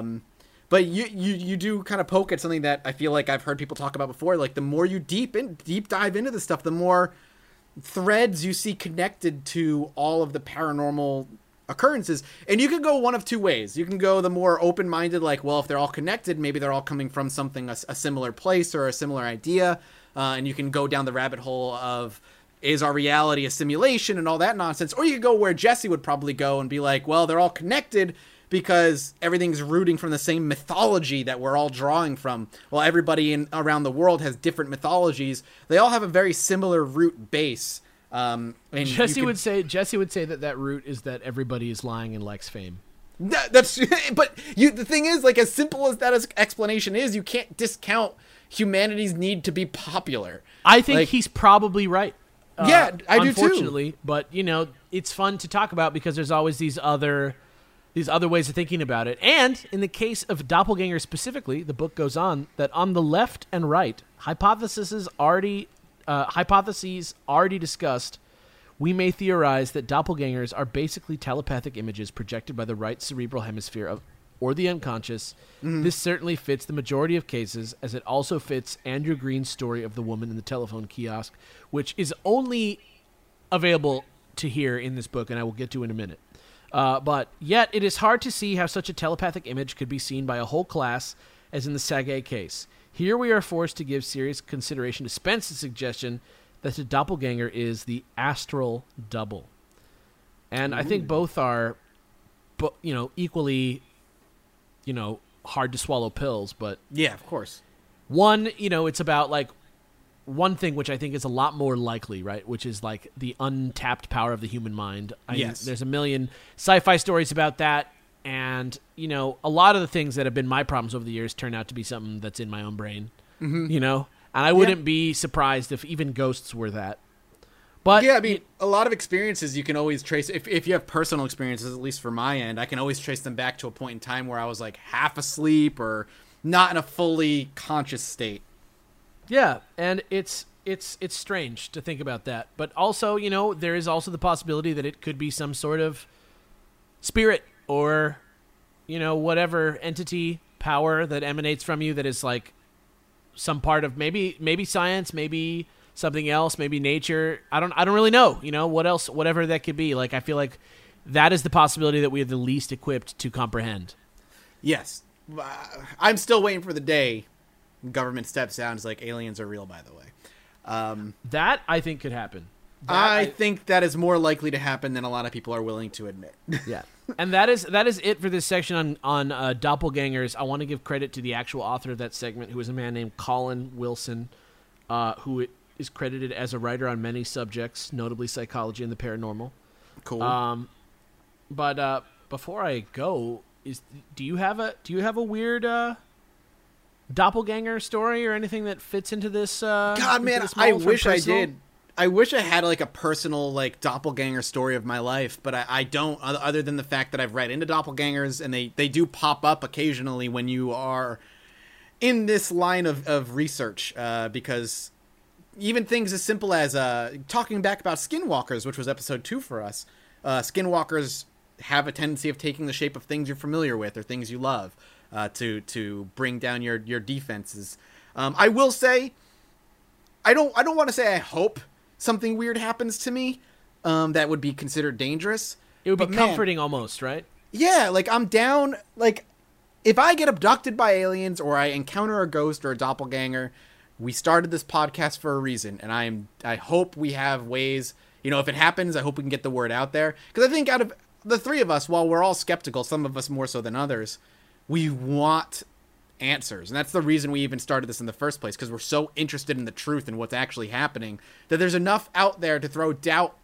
Speaker 5: But you do kind of poke at something that I feel like I've heard people talk about before. Like, the more you deep dive into this stuff, the more threads you see connected to all of the paranormal occurrences. And you can go one of two ways. You can go the more open-minded, like, well, if they're all connected, maybe they're all coming from something, a similar place or a similar idea. And you can go down the rabbit hole of, is our reality a simulation and all that nonsense? Or you could go where Jesse would probably go and be like, well, they're all connected because everything's rooting from the same mythology that we're all drawing from. Well, everybody around the world has different mythologies. They all have a very similar root base. And
Speaker 6: Jesse would say that root is that everybody is lying and likes fame.
Speaker 5: That's but the thing is, like, as simple as that explanation is, you can't discount humanity's need to be popular.
Speaker 6: I think he's probably right.
Speaker 5: Yeah, I do too.
Speaker 6: Unfortunately, but you know, it's fun to talk about because there's always these other ways of thinking about it. And in the case of Doppelganger specifically, the book goes on that on the left and right, hypotheses already discussed, we may theorize that doppelgangers are basically telepathic images projected by the right cerebral hemisphere or the unconscious. Mm-hmm. This certainly fits the majority of cases, as it also fits Andrew Green's story of the woman in the telephone kiosk, which is only available to hear in this book, and I will get to in a minute. But yet, it is hard to see how such a telepathic image could be seen by a whole class, as in the Sage case. Here we are forced to give serious consideration to Spence's suggestion that the doppelganger is the astral double. And I think both are, equally, hard to swallow pills. But
Speaker 5: yeah, of course.
Speaker 6: One, it's about like one thing which I think is a lot more likely, right? Which is like the untapped power of the human mind.
Speaker 5: Yes.
Speaker 6: There's a million sci-fi stories about that. And, a lot of the things that have been my problems over the years turn out to be something that's in my own brain, and I wouldn't be surprised if even ghosts were that. But
Speaker 5: yeah, I mean, a lot of experiences you can always trace. If you have personal experiences, at least for my end, I can always trace them back to a point in time where I was like half asleep or not in a fully conscious state.
Speaker 6: Yeah. And it's it's strange to think about that. But also, there is also the possibility that it could be some sort of spirit or, whatever entity power that emanates from you that is like some part of maybe science, maybe something else, maybe nature. I don't really know, what else, whatever that could be. Like, I feel like that is the possibility that we are the least equipped to comprehend.
Speaker 5: Yes. I'm still waiting for the day government steps down. It's like, aliens are real, by the way.
Speaker 6: That I think could happen.
Speaker 5: I think that is more likely to happen than a lot of people are willing to admit.
Speaker 6: Yeah. And that is it for this section on doppelgangers. I want to give credit to the actual author of that segment, who is a man named Colin Wilson, who is credited as a writer on many subjects, notably psychology and the paranormal.
Speaker 5: Cool.
Speaker 6: But before I go, do you have a weird doppelganger story or anything that fits into this?
Speaker 5: God, man, I wish I did. I wish I had like a personal like doppelganger story of my life, but I don't, other than the fact that I've read into doppelgangers, and they do pop up occasionally when you are in this line of research, because even things as simple as talking back about skinwalkers, which was episode 2 for us. Skinwalkers have a tendency of taking the shape of things you're familiar with or things you love, to bring down your defenses. I will say, I don't want to say I hope something weird happens to me that would be considered dangerous.
Speaker 6: It would be comforting almost, right? Yeah,
Speaker 5: like I'm down. Like if I get abducted by aliens or I encounter a ghost or a doppelganger, we started this podcast for a reason, and I hope we have ways. If it happens, I hope we can get the word out there, because I think out of the three of us, while we're all skeptical, some of us more so than others, we want answers, and that's the reason we even started this in the first place, because we're so interested in the truth and what's actually happening, that there's enough out there to throw doubt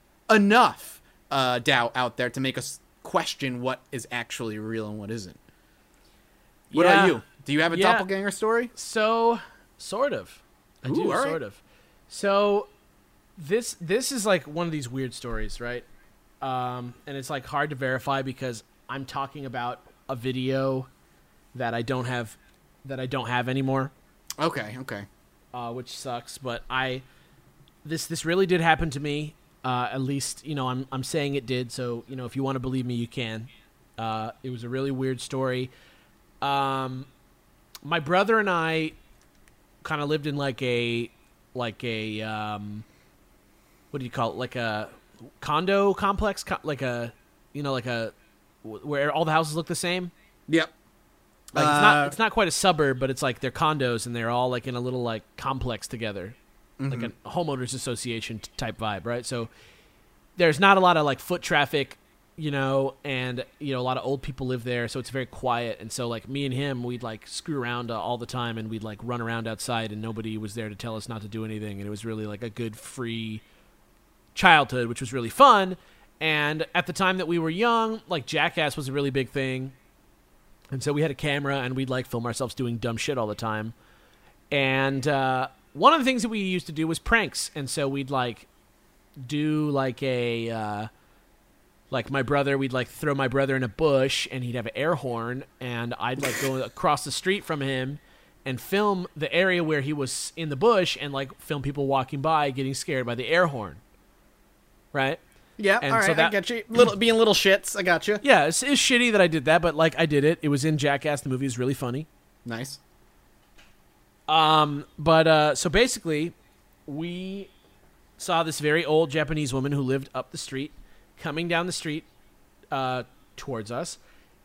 Speaker 5: out there to make us question what is actually real and what isn't. What about you? Do you have a doppelganger story?
Speaker 6: So, sort of. I do,
Speaker 5: right.
Speaker 6: Sort of. So, this is like one of these weird stories, right? And it's like hard to verify because I'm talking about a video that I don't have anymore.
Speaker 5: Okay.
Speaker 6: Which sucks, but this really did happen to me. At least, I'm saying it did. So, if you want to believe me, you can. It was a really weird story. My brother and I kind of lived in like a what do you call it? Like a condo complex, where all the houses look the same.
Speaker 5: Yep.
Speaker 6: Like it's not quite a suburb, but it's like they're condos and they're all like in a little like complex together, like a homeowners association type vibe, right? So there's not a lot of like foot traffic, and a lot of old people live there, so it's very quiet. And so like me and him, we'd like screw around all the time, and we'd like run around outside, and nobody was there to tell us not to do anything, and it was really like a good free childhood, which was really fun. And at the time that we were young, like Jackass was a really big thing. And so we had a camera, and we'd like film ourselves doing dumb shit all the time. And one of the things that we used to do was pranks. And so we'd like do like like my brother, we'd like throw my brother in a bush, and he'd have an air horn, and I'd like go across the street from him and film the area where he was in the bush, and like film people walking by getting scared by the air horn. Right?
Speaker 5: Yeah,
Speaker 6: and
Speaker 5: all right,
Speaker 6: so
Speaker 5: I get you. Being little shits, I got you.
Speaker 6: Yeah, it's shitty that I did that, but like I did it. It was in Jackass. The movie is really funny.
Speaker 5: Nice.
Speaker 6: But so basically, we saw this very old Japanese woman who lived up the street, coming down the street towards us,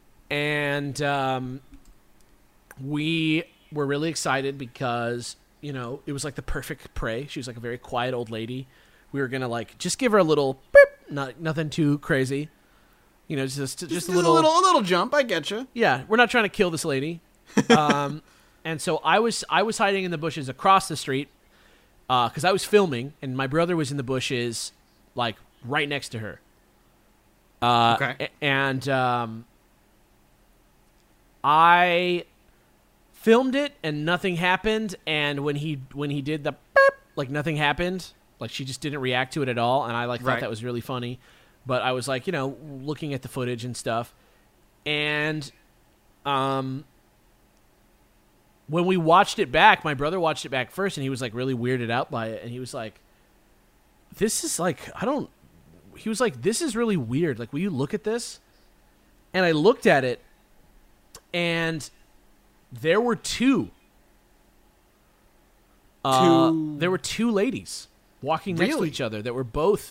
Speaker 6: and we were really excited because it was like the perfect prey. She was like a very quiet old lady. We were gonna like just give her a little beep, nothing too crazy, just a
Speaker 5: little jump. I get you.
Speaker 6: Yeah, we're not trying to kill this lady. And so I was hiding in the bushes across the street because I was filming, and my brother was in the bushes like right next to her.
Speaker 5: Okay.
Speaker 6: And I filmed it, and nothing happened. And when he did the beep, like nothing happened. Like, she just didn't react to it at all, and I, like, thought that was really funny. But I was, like, looking at the footage and stuff. And when we watched it back, my brother watched it back first, and he was like really weirded out by it, and he was like, "This is like He was like, "This is really weird. Like, will you look at this?" And I looked at it, and there were two. There were two ladies walking next to each other that were both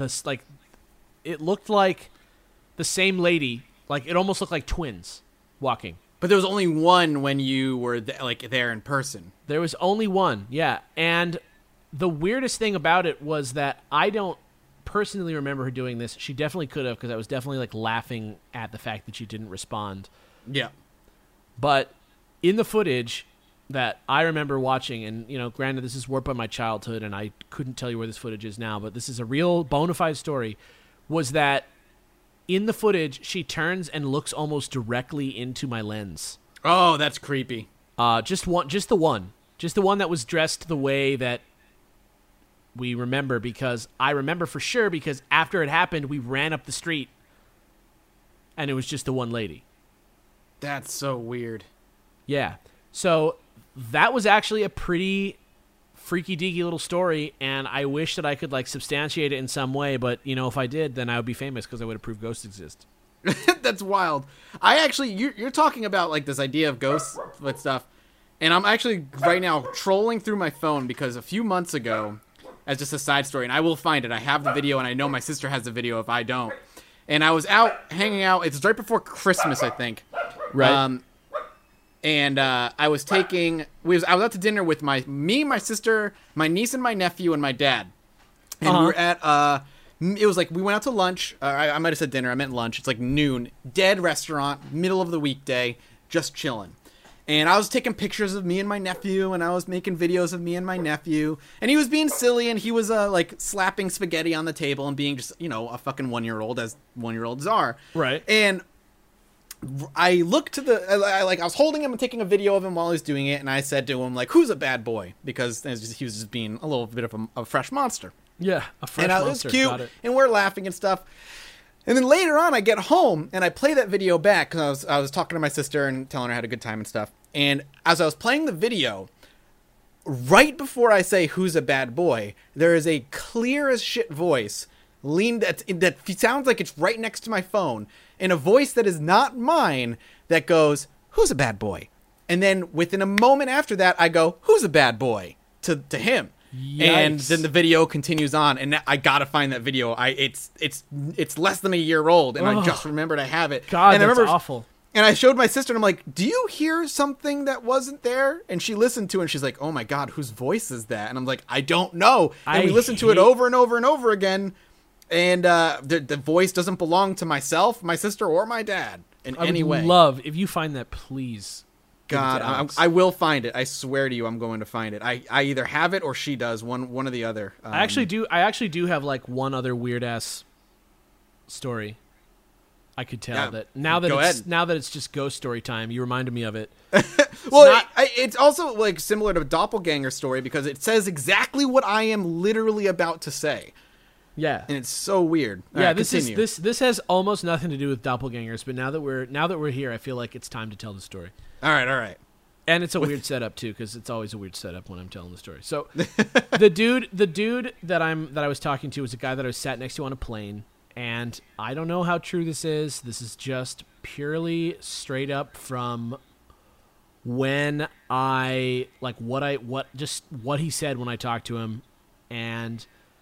Speaker 6: it looked like the same lady. Like, it almost looked like twins walking.
Speaker 5: But there was only one when you were there in person.
Speaker 6: There was only one, yeah. And the weirdest thing about it was that I don't personally remember her doing this. She definitely could have, because I was definitely like laughing at the fact that she didn't respond.
Speaker 5: Yeah.
Speaker 6: But in the footage that I remember watching, and granted this is warped by my childhood and I couldn't tell you where this footage is now, but this is a real bona fide story, was that in the footage she turns and looks almost directly into my lens.
Speaker 5: Oh, that's creepy.
Speaker 6: Just the one that was dressed the way that we remember, because I remember for sure, because after it happened, we ran up the street and it was just the one lady.
Speaker 5: That's so weird.
Speaker 6: Yeah. So that was actually a pretty freaky deaky little story, and I wish that I could like substantiate it in some way, but if I did, then I would be famous because I would have proved ghosts exist.
Speaker 5: That's wild. I actually, you're talking about like this idea of ghosts with stuff, and I'm actually right now trolling through my phone because a few months ago, as just a side story, and I will find it. I have the video, and I know my sister has the video if I don't. And I was out hanging out. It's right before Christmas, I think.
Speaker 6: Right.
Speaker 5: And I was out to dinner with me, my sister, my niece, and my nephew, and my dad. And we were at it was like we went out to lunch. I might have said dinner. I meant lunch. It's like noon. Dead restaurant, middle of the weekday, just chilling. And I was taking pictures of me and my nephew, and I was making videos of me and my nephew. And he was being silly, and he was like slapping spaghetti on the table and being just a fucking 1-year-old, as 1-year-olds are.
Speaker 6: Right.
Speaker 5: And I looked to I was holding him and taking a video of him while he was doing it, and I said to him, like, "Who's a bad boy?" Because he was just being a little bit of a fresh monster.
Speaker 6: Yeah, a fresh monster. And it was
Speaker 5: cute, and we're laughing and stuff. And then later on, I get home, and I play that video back, because I was talking to my sister and telling her I had a good time and stuff. And as I was playing the video, right before I say, "Who's a bad boy?" there is a clear as shit voice that sounds like it's right next to my phone, in a voice that is not mine, that goes, "Who's a bad boy?" And then within a moment after that, I go, "Who's a bad boy?" to him. Yikes. And then the video continues on, and I gotta find that video. It's less than a year old, and I just remembered I have it.
Speaker 6: God,
Speaker 5: and
Speaker 6: that's awful.
Speaker 5: And I showed my sister, and I'm like, "Do you hear something that wasn't there?" And she listened to it, and she's like, "Oh my God, whose voice is that?" And I'm like, "I don't know." And we listened to it over and over and over again, and the voice doesn't belong to myself, my sister, or my dad in any way.
Speaker 6: I would love, if you find that, please.
Speaker 5: God, I will find it. I swear to you, I'm going to find it. I either have it or she does, one or the other.
Speaker 6: I actually do have like one other weird ass story. I could tell that now that it's just ghost story time. You reminded me of it.
Speaker 5: It's also like similar to a doppelganger story, because it says exactly what I am literally about to say.
Speaker 6: Yeah,
Speaker 5: and it's so weird.
Speaker 6: Yeah, this has almost nothing to do with doppelgangers, but now that we're here, I feel like it's time to tell the story.
Speaker 5: All right.
Speaker 6: And it's a weird setup too, because it's always a weird setup when I'm telling the story. So, the dude that I was talking to was a guy that I was sat next to on a plane, and I don't know how true this is. This is just purely straight up from when I like what he said when I talked to him, and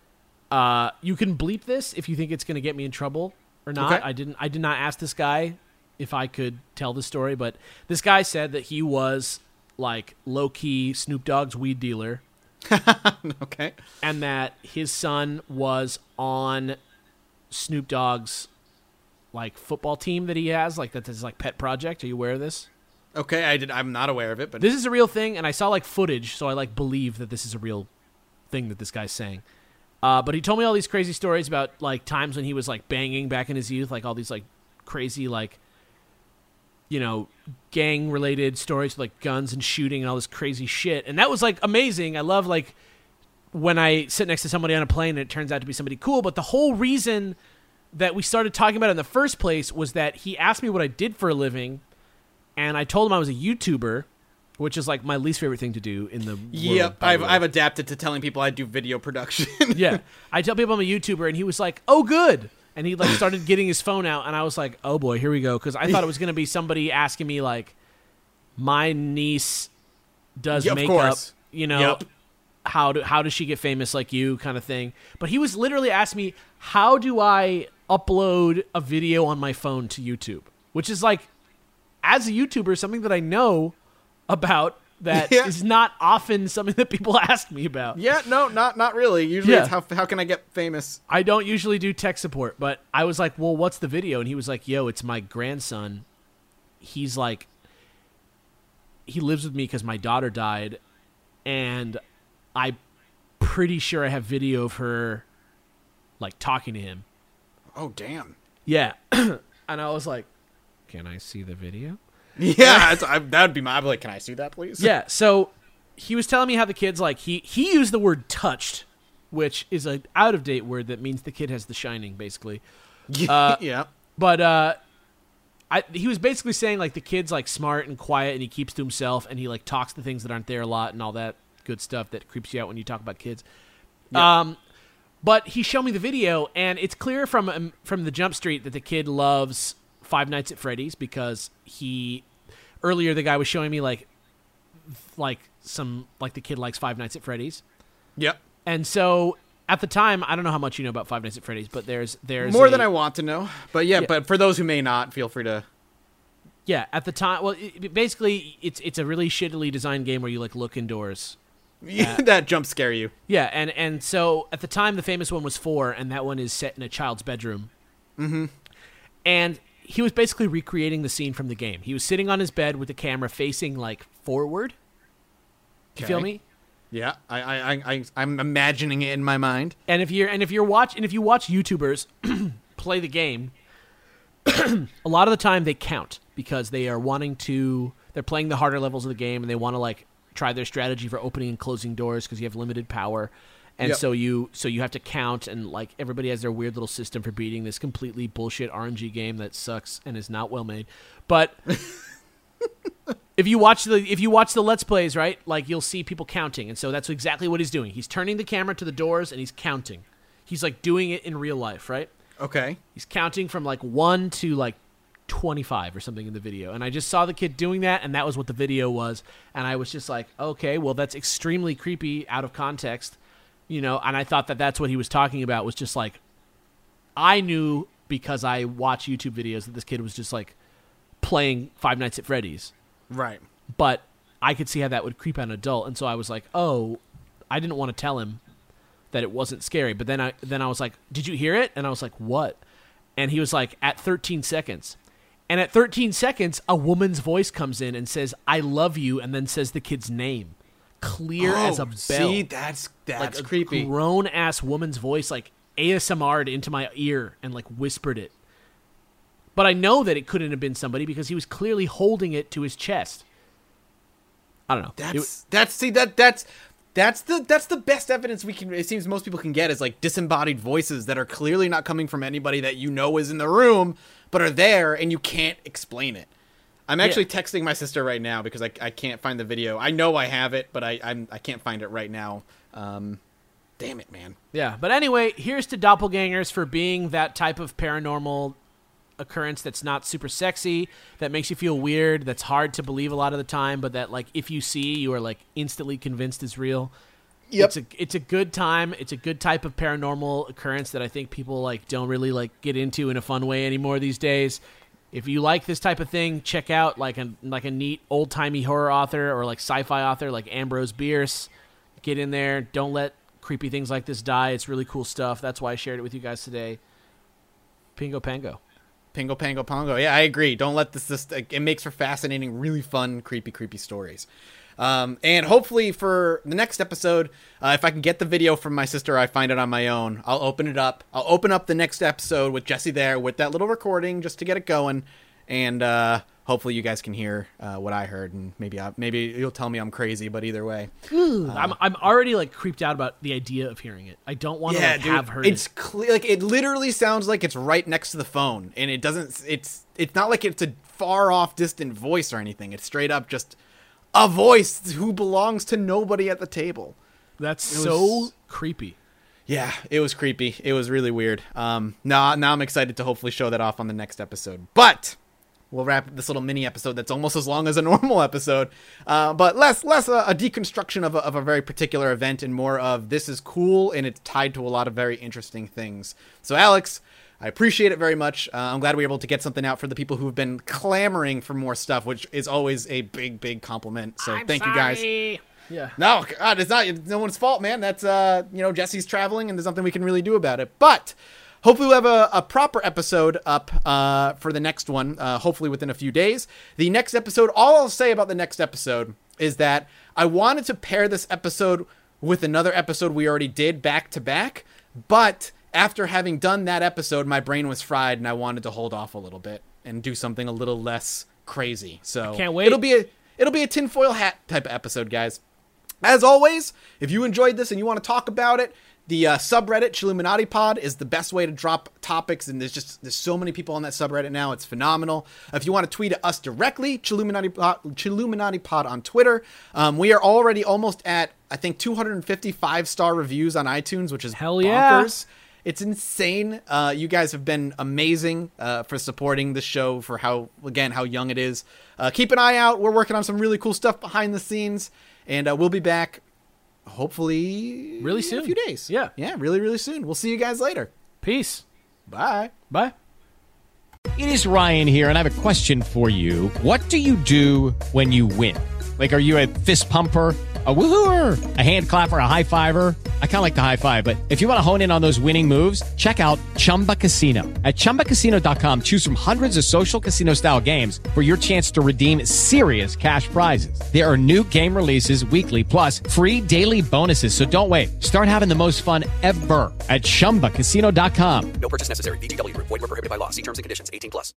Speaker 6: you can bleep this if you think it's going to get me in trouble or not. Okay. I did not ask this guy if I could tell the story, but this guy said that he was like low-key Snoop Dogg's weed dealer.
Speaker 5: Okay.
Speaker 6: And that his son was on Snoop Dogg's like football team that he has, like that's his like pet project. Are you aware of this?
Speaker 5: Okay, I'm not aware of it, but
Speaker 6: this is a real thing, and I saw like footage, so I like believe that this is a real thing that this guy's saying. But he told me all these crazy stories about like times when he was like banging back in his youth, like all these like crazy like gang related stories, like guns and shooting and all this crazy shit. And that was like amazing. I love like when I sit next to somebody on a plane and it turns out to be somebody cool. But the whole reason that we started talking about it in the first place was that he asked me what I did for a living, and I told him I was a YouTuber. which is like my least favorite thing to do in the
Speaker 5: Yep,
Speaker 6: world, by the way.
Speaker 5: I've adapted to telling people I do video production.
Speaker 6: Yeah, I tell people I'm a YouTuber, and he was like, "Oh, good," and he like started getting his phone out, and I was like, "Oh boy, here we go," because I thought it was going to be somebody asking me like, "My niece does
Speaker 5: Yeah, of
Speaker 6: makeup,
Speaker 5: course.
Speaker 6: you know,
Speaker 5: Yep.
Speaker 6: how does she get famous like you?" kind of thing. But he was literally asking me, "How do I upload a video on my phone to YouTube?" Which is like, as a YouTuber, something that I know about that is not often something that people ask me about.
Speaker 5: Yeah, no, not really. Usually it's how can I get famous?
Speaker 6: I don't usually do tech support, but I was like, well, what's the video? And he was like, yo, it's my grandson. He's like, he lives with me because my daughter died, and I'm pretty sure I have video of her like talking to him.
Speaker 5: Oh, damn.
Speaker 6: Yeah. And I was like, can I see the video?
Speaker 5: Yeah, that would be my... I'd be like, can I see that, please?
Speaker 6: Yeah, so he was telling me how the kid's like, he used the word touched, which is an out-of-date word that means the kid has the shining, basically.
Speaker 5: Yeah.
Speaker 6: But he was basically saying, like, the kid's, like, smart and quiet, and he keeps to himself, and he, like, talks to things that aren't there a lot and all that good stuff that creeps you out when you talk about kids. Yep. But he showed me the video, and it's clear from the Jump Street that the kid loves Five Nights at Freddy's because earlier the guy was showing me like the kid likes Five Nights at Freddy's.
Speaker 5: Yep.
Speaker 6: And so at the time, I don't know how much you know about Five Nights at Freddy's, but there's
Speaker 5: more than I want to know. But but for those who may not, feel free to.
Speaker 6: Yeah, at the time, well, basically it's a really shittily designed game where you like look indoors.
Speaker 5: That jump scare you.
Speaker 6: Yeah, and so at the time the famous one was 4, and that one is set in a child's bedroom. Mm-hmm. And he was basically recreating the scene from the game. He was sitting on his bed with the camera facing like forward. Do you feel me?
Speaker 5: Yeah, I'm imagining it in my mind.
Speaker 6: And if you watch YouTubers play the game, a lot of the time they count because they are they're playing the harder levels of the game and they want to like try their strategy for opening and closing doors because you have limited power. And so you have to count, and like everybody has their weird little system for beating this completely bullshit RNG game that sucks and is not well made. But if you watch the Let's Plays, right, like you'll see people counting, and so that's exactly what he's doing. He's turning the camera to the doors and he's counting. He's like doing it in real life, right?
Speaker 5: Okay.
Speaker 6: He's counting from like 1 to like 25 or something in the video, and I just saw the kid doing that, and that was what the video was, and I was just like, okay, well that's extremely creepy out of context. You know, and I thought that that's what he was talking about, was just like, I knew because I watch YouTube videos that this kid was just like playing Five Nights at Freddy's.
Speaker 5: Right.
Speaker 6: But I could see how that would creep out an adult. And so I was like, oh, I didn't want to tell him that it wasn't scary. But then I was like, did you hear it? And I was like, what? And he was like, at 13 seconds. And at 13 seconds, a woman's voice comes in and says, I love you, and then says the kid's name. Clear as a bell.
Speaker 5: See, that's
Speaker 6: like
Speaker 5: creepy.
Speaker 6: A grown ass woman's voice, like ASMR'd into my ear and like whispered it. But I know that it couldn't have been somebody because he was clearly holding it to his chest. I don't know.
Speaker 5: That's the best evidence we can. It seems most people can get is like disembodied voices that are clearly not coming from anybody that you know is in the room, but are there and you can't explain it. I'm actually texting my sister right now because I can't find the video. I know I have it, but I can't find it right now. Damn it, man.
Speaker 6: Yeah, but anyway, here's to doppelgangers for being that type of paranormal occurrence that's not super sexy, that makes you feel weird, that's hard to believe a lot of the time, but that like if you see, you are like instantly convinced is real. Yep. It's a good time. It's a good type of paranormal occurrence that I think people like don't really like get into in a fun way anymore these days. If you like this type of thing, check out like a neat old-timey horror author or like sci-fi author like Ambrose Bierce. Get in there. Don't let creepy things like this die. It's really cool stuff. That's why I shared it with you guys today. Pingo Pango.
Speaker 5: Pingo Pango Pongo. Yeah, I agree. Don't let this it makes for fascinating, really fun, creepy stories. And hopefully for the next episode, if I can get the video from my sister, I find it on my own, I'll open it up. I'll open up the next episode with Jesse there with that little recording just to get it going. And hopefully you guys can hear what I heard, and maybe you'll tell me I'm crazy, but either way.
Speaker 6: I'm already like creeped out about the idea of hearing it. I don't want to have heard it.
Speaker 5: It's clear, like it literally sounds like it's right next to the phone, and it doesn't. It's not like it's a far off distant voice or anything. It's straight up just a voice who belongs to nobody at the table.
Speaker 6: That's so creepy.
Speaker 5: Yeah, it was creepy. It was really weird. Now I'm excited to hopefully show that off on the next episode. But we'll wrap this little mini episode that's almost as long as a normal episode, but less a deconstruction of a very particular event and more of this is cool and it's tied to a lot of very interesting things. So Alex, I appreciate it very much. I'm glad we were able to get something out for the people who've been clamoring for more stuff, which is always a big compliment. So thank you guys.
Speaker 6: Yeah.
Speaker 5: No, God, it's not no one's fault, man. That's, Jesse's traveling and there's nothing we can really do about it. But hopefully we'll have a proper episode up for the next one, hopefully within a few days. The next episode, all I'll say about the next episode is that I wanted to pair this episode with another episode we already did back to back. But after having done that episode, my brain was fried and I wanted to hold off a little bit and do something a little less crazy. So
Speaker 6: I can't wait.
Speaker 5: It'll be a tinfoil hat type of episode, guys. As always, if you enjoyed this and you want to talk about it, the subreddit Chilluminati Pod is the best way to drop topics, and there's so many people on that subreddit now. It's phenomenal. If you want to tweet at us directly, Chilluminati Pod on Twitter. We are already almost at, I think, 250 5-star reviews on iTunes, which is
Speaker 6: hell yeah.
Speaker 5: bonkers. It's insane. You guys have been amazing for supporting the show, for how young it is. Keep an eye out. We're working on some really cool stuff behind the scenes. And we'll be back, hopefully,
Speaker 6: really soon.
Speaker 5: In a few days.
Speaker 6: Yeah,
Speaker 5: really, really soon. We'll see you guys later.
Speaker 6: Peace.
Speaker 5: Bye.
Speaker 6: Bye.
Speaker 7: It is Ryan here, and I have a question for you. What do you do when you win? Like, are you a fist pumper, a woohooer, a hand clapper, a high fiver? I kind of like the high five, but if you want to hone in on those winning moves, check out Chumba Casino. At ChumbaCasino.com, choose from hundreds of social casino-style games for your chance to redeem serious cash prizes. There are new game releases weekly, plus free daily bonuses. So don't wait. Start having the most fun ever at ChumbaCasino.com.
Speaker 8: No purchase necessary. VGW Group. Void where prohibited by law. See terms and conditions. 18+.